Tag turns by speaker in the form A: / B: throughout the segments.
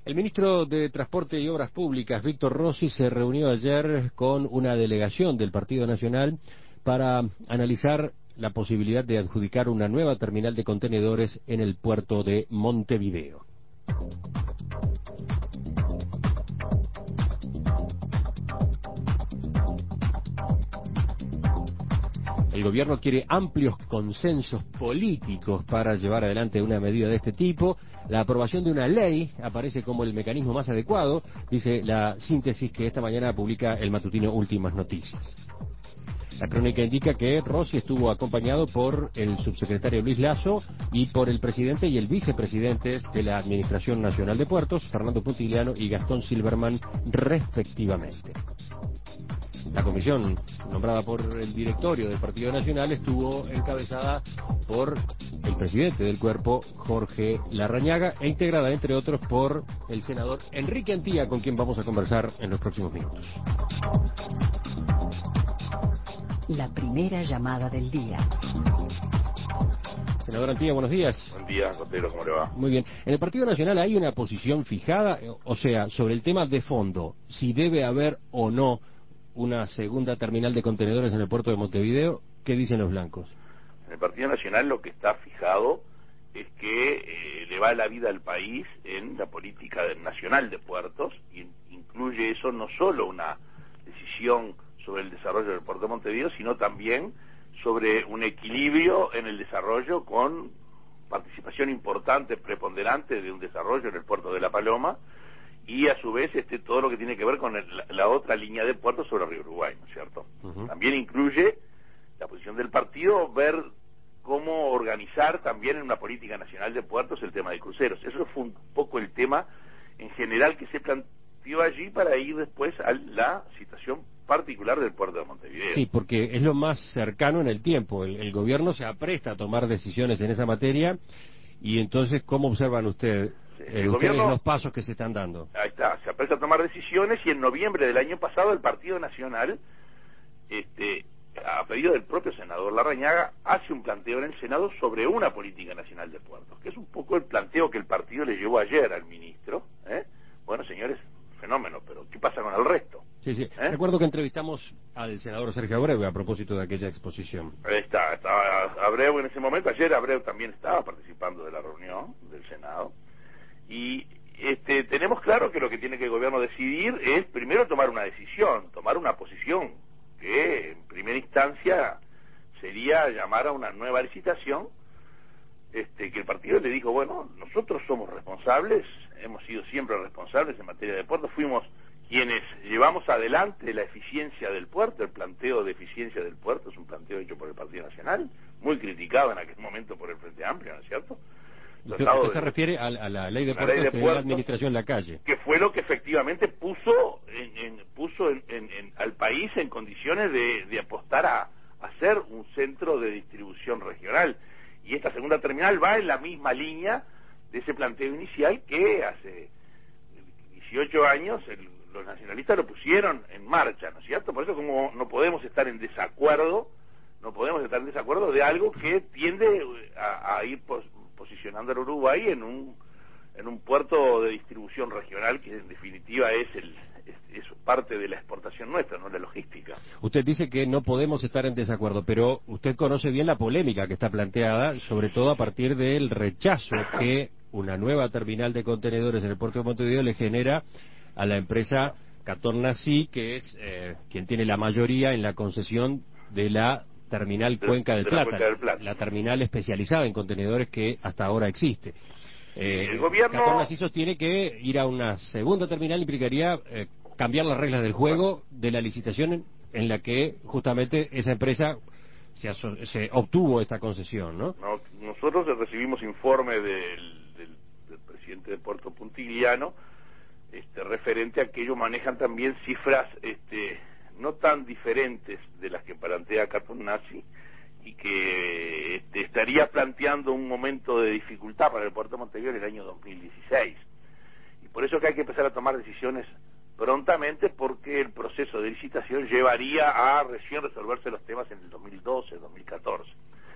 A: El ministro de Transporte y Obras Públicas, Víctor Rossi, se reunió ayer con una delegación del Partido Nacional para analizar la posibilidad de adjudicar una nueva terminal de contenedores en el puerto de Montevideo. El gobierno quiere amplios consensos políticos para llevar adelante una medida de este tipo. La aprobación de una ley aparece como el mecanismo más adecuado, dice la síntesis que esta mañana publica el matutino Últimas Noticias. La crónica indica que Rossi estuvo acompañado por el subsecretario Luis Lasso y por el presidente y el vicepresidente de la Administración Nacional de Puertos, Fernando Puntigliano y Gastón Silberman, respectivamente. La comisión nombrada por el directorio del Partido Nacional estuvo encabezada por el presidente del cuerpo, Jorge Larrañaga, e integrada, entre otros, por el senador Enrique Antía, con quien vamos a conversar en los próximos minutos.
B: La primera llamada del día.
A: Senador Antía, buenos días.
C: Buen día, Cotero, ¿cómo le va?
A: Muy bien. ¿En el Partido Nacional hay una posición fijada, o sea, sobre el tema de fondo, si debe haber o no una segunda terminal de contenedores en el puerto de Montevideo? ¿Qué dicen los blancos?
C: En el Partido Nacional lo que está fijado es que le va la vida al país en la política nacional de puertos, y incluye eso no solo una decisión sobre el desarrollo del puerto de Montevideo, sino también sobre un equilibrio en el desarrollo con participación importante, preponderante de un desarrollo en el puerto de La Paloma, y a su vez todo lo que tiene que ver con la otra línea de puertos sobre el río Uruguay, ¿no es cierto? También incluye la posición del partido, ver cómo organizar también en una política nacional de puertos el tema de cruceros. Eso fue un poco el tema en general que se planteó allí para ir después a la situación particular del puerto de Montevideo.
A: Sí, porque es lo más cercano en el tiempo. El gobierno se apresta a tomar decisiones en esa materia, y entonces, ¿cómo observan ustedes los pasos que se están dando?
C: Ahí está, se apresta a tomar decisiones, y en noviembre del año pasado el Partido Nacional, a pedido del propio senador Larrañaga, hace un planteo en el Senado sobre una política nacional de puertos, que es un poco el planteo que el partido le llevó ayer al ministro. Bueno, señores, fenómeno, pero ¿qué pasa con el resto?
A: Sí. Recuerdo que entrevistamos al senador Sergio Abreu a propósito de aquella exposición.
C: Estaba Abreu en ese momento. Ayer Abreu también estaba participando de la reunión del Senado, y tenemos claro que lo que tiene que el gobierno decidir es primero tomar una decisión, tomar una posición, que en primera instancia sería llamar a una nueva licitación, que el partido le dijo, bueno, nosotros somos responsables, hemos sido siempre responsables en materia de puertos, fuimos quienes llevamos adelante la eficiencia del puerto. El planteo de eficiencia del puerto es un planteo hecho por el Partido Nacional, muy criticado en aquel momento por el Frente Amplio, ¿no es cierto?
A: Usted se refiere a la ley de puertos de la administración Lacalle,
C: que fue lo que efectivamente puso al país en condiciones de apostar a ser un centro de distribución regional. Y esta segunda terminal va en la misma línea de ese planteo inicial que hace 18 años los nacionalistas lo pusieron en marcha, ¿no es cierto? Por eso, como no podemos estar en desacuerdo de algo que tiende a ir posicionando al Uruguay en un puerto de distribución regional, que en definitiva es parte de la exportación nuestra, no la logística.
A: Usted dice que no podemos estar en desacuerdo, pero usted conoce bien la polémica que está planteada, sobre todo a partir del rechazo que una nueva terminal de contenedores en el puerto de Montevideo le genera a la empresa Catornací, que es quien tiene la mayoría en la concesión de la terminal Cuenca del Plata, la terminal especializada en contenedores que hasta ahora existe.
C: El gobierno
A: Catornací sostiene que ir a una segunda terminal implicaría cambiar las reglas del juego de la licitación en la que justamente esa empresa se obtuvo esta concesión, ¿no?
C: Nosotros recibimos informe del presidente de Puerto Puntigliano, referente a que ellos manejan también cifras no tan diferentes de las que plantea Catornací, y que estaría planteando un momento de dificultad para el puerto de Montevideo en el año 2016. Y por eso que hay que empezar a tomar decisiones prontamente, porque el proceso de licitación llevaría a recién resolverse los temas en el 2012, 2014.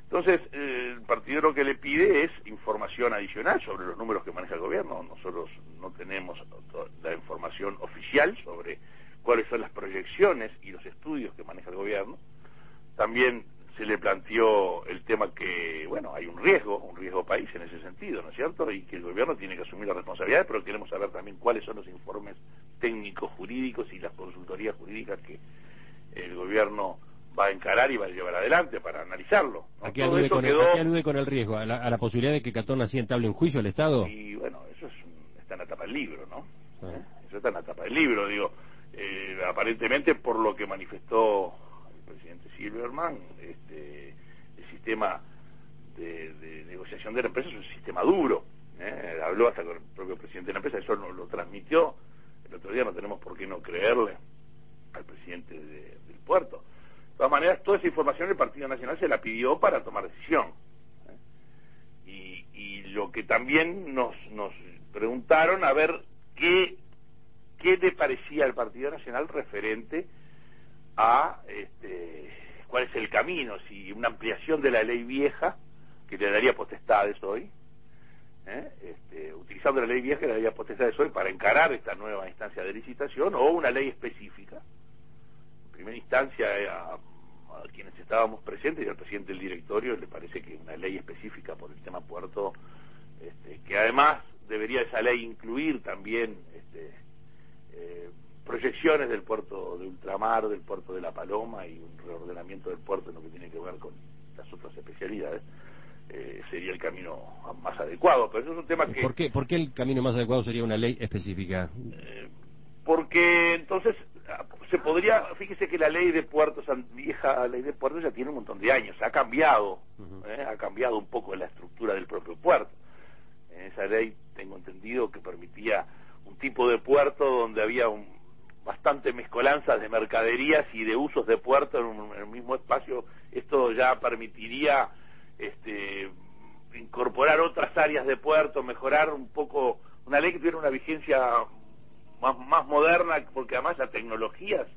C: Entonces, el partido lo que le pide es información adicional sobre los números que maneja el gobierno. Nosotros no tenemos la información oficial sobre cuáles son las proyecciones y los estudios que maneja el gobierno. También se le planteó el tema que, bueno, hay un riesgo país en ese sentido, ¿no es cierto? Y que el gobierno tiene que asumir las responsabilidades, pero queremos saber también cuáles son los informes técnicos jurídicos y las consultorías jurídicas que el gobierno va a encarar y va a llevar adelante para analizarlo, ¿no?
A: ¿A qué alude con el riesgo? ¿A la posibilidad de que Catón así entable un juicio al Estado?
C: Y bueno, eso está en la tapa del libro, ¿no? Eso está en la tapa del libro, digo. Aparentemente, por lo que manifestó el presidente Silverman, el sistema de negociación de la empresa es un sistema duro. Habló hasta con el propio presidente de la empresa, eso nos lo transmitió. El otro día no tenemos por qué no creerle al presidente del puerto. De todas maneras, toda esa información el Partido Nacional se la pidió para tomar decisión. Y lo que también nos preguntaron, a ver qué le parecía al Partido Nacional referente a cuál es el camino, si una ampliación de la ley vieja, que le daría potestades hoy, utilizando la ley vieja que le daría potestades hoy para encarar esta nueva instancia de licitación, o una ley específica. En primera instancia, a quienes estábamos presentes y al presidente del directorio le parece que una ley específica por el tema puerto, que además debería esa ley incluir también proyecciones del puerto de ultramar, del puerto de La Paloma, y un reordenamiento del puerto en lo que tiene que ver con las otras especialidades, sería el camino más adecuado. Pero eso es un tema que...
A: ¿Por qué el camino más adecuado sería una ley específica?
C: Porque entonces se podría, fíjese que la ley de puertos, vieja ley de puertos, ya tiene un montón de años, ha cambiado, ha cambiado un poco la estructura del propio puerto. Esa ley, tengo entendido, que permitía un tipo de puerto donde había bastante mezcolanza de mercaderías y de usos de puerto en el mismo espacio. Esto ya permitiría incorporar otras áreas de puerto, mejorar un poco, una ley que tuviera una vigencia más moderna, porque además las tecnologías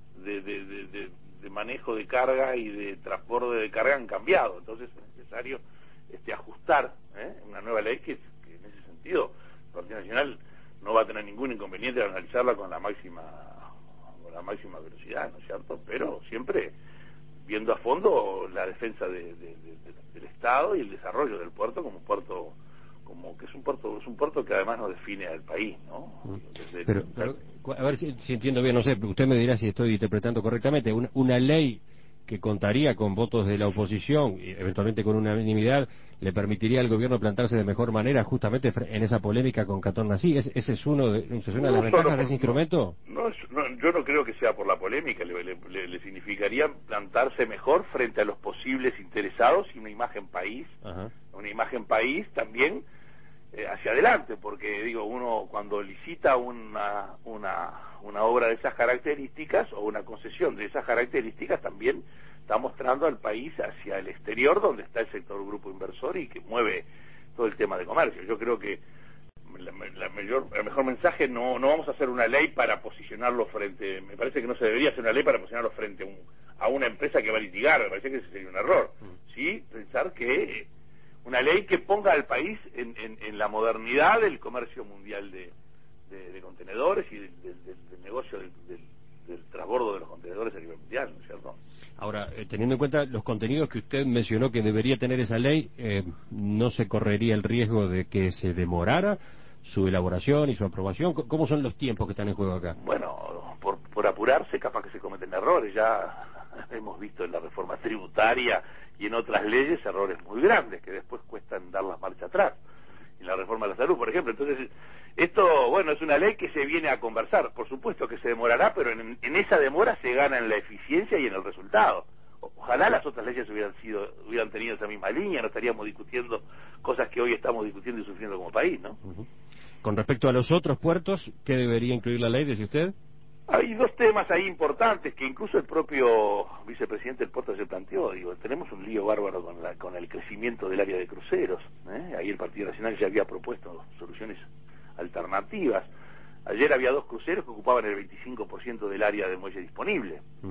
C: de manejo de carga y de transporte de carga han cambiado. Entonces es necesario ajustar una nueva ley que en ese sentido el Partido Nacional no va a tener ningún inconveniente en analizarla con la máxima velocidad, ¿no es cierto? Pero siempre viendo a fondo la defensa del Estado y el desarrollo del puerto como puerto, como que es un puerto que además nos define al país, ¿no?
A: Pero a ver si entiendo bien, no sé, usted me dirá si estoy interpretando correctamente. Una ley que contaría con votos de la oposición y eventualmente con unanimidad le permitiría al gobierno plantarse de mejor manera justamente en esa polémica con Catón Nasí. ¿Ese es una de las ventajas de ese instrumento?
C: Yo no creo que sea por la polémica. Le significaría plantarse mejor frente a los posibles interesados y una imagen país, una imagen país también hacia adelante, porque digo, uno cuando licita una obra de esas características o una concesión de esas características, también está mostrando al país hacia el exterior, donde está el sector grupo inversor y que mueve todo el tema de comercio. Yo creo que el mejor mensaje, no vamos a hacer una ley para posicionarlo frente, me parece que no se debería hacer una ley para posicionarlo frente a una empresa que va a litigar, me parece que ese sería un error. Sí, pensar que una ley que ponga al país en la modernidad del comercio mundial de contenedores y del negocio del transbordo de los contenedores a nivel mundial, ¿no es cierto?
A: Ahora, teniendo en cuenta los contenidos que usted mencionó que debería tener esa ley, ¿no se correría el riesgo de que se demorara su elaboración y su aprobación? ¿Cómo son los tiempos que están en juego acá?
C: Bueno, por apurarse capaz que se cometen errores. Ya hemos visto en la reforma tributaria y en otras leyes errores muy grandes que después cuestan dar la marcha atrás. En la reforma de la salud, por ejemplo. Entonces, esto, bueno, es una ley que se viene a conversar. Por supuesto que se demorará, pero en esa demora se gana en la eficiencia y en el resultado. Ojalá las otras leyes hubieran tenido esa misma línea, no estaríamos discutiendo cosas que hoy estamos discutiendo y sufriendo como país, ¿no?
A: Con respecto a los otros puertos, ¿qué debería incluir la ley, dice usted?
C: Hay dos temas ahí importantes que incluso el propio vicepresidente del puerto se planteó. Digo, tenemos un lío bárbaro con el crecimiento del área de cruceros. Ahí el Partido Nacional ya había propuesto soluciones alternativas. Ayer había 2 cruceros que ocupaban el 25% del área de muelle disponible.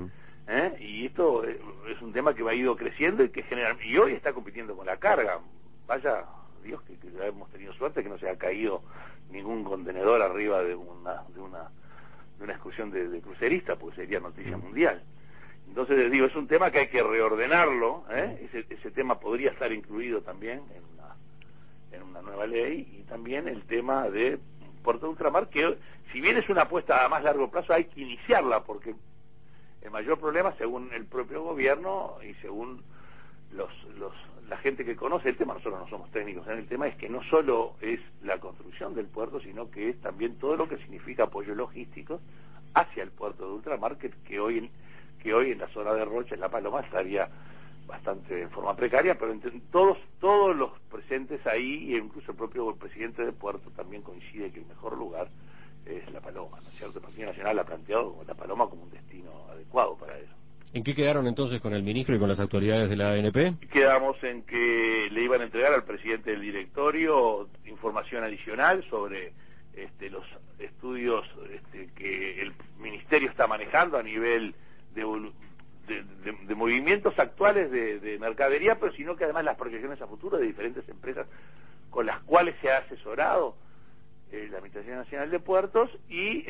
C: Y esto es un tema que va ido creciendo y que y hoy está compitiendo con la carga. Vaya Dios que ya hemos tenido suerte que no se ha caído ningún contenedor arriba de una excursión de cruceristas, porque sería noticia mundial. Entonces les digo, es un tema que hay que reordenarlo, ese tema podría estar incluido también en una nueva ley, y también el tema de Puerto de Ultramar, que si bien es una apuesta a más largo plazo, hay que iniciarla, porque el mayor problema, según el propio gobierno y según la gente que conoce el tema, nosotros no somos técnicos en el tema, es que no solo es la construcción del puerto, sino que es también todo lo que significa apoyo logístico hacia el puerto de Ultramar, que hoy en la zona de Rocha, en La Paloma, estaría bastante en forma precaria, pero todos los presentes ahí, e incluso el propio presidente del puerto también coincide que el mejor lugar es La Paloma, ¿no es cierto? El Partido Nacional ha planteado La Paloma como un destino adecuado para eso.
A: ¿En qué quedaron entonces con el ministro y con las autoridades de la ANP?
C: Quedamos en que le iban a entregar al presidente del directorio información adicional sobre los estudios que el ministerio está manejando a nivel de movimientos actuales de mercadería, pero sino que además las proyecciones a futuro de diferentes empresas con las cuales se ha asesorado la Administración Nacional de Puertos, y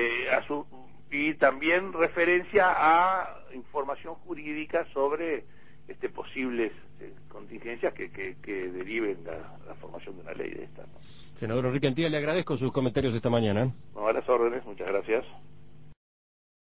C: también referencia a información jurídica sobre posibles contingencias que deriven la formación de una ley de esta, ¿no?
A: Senador Enrique Antía, le agradezco sus comentarios esta mañana.
C: No, a las órdenes, muchas gracias.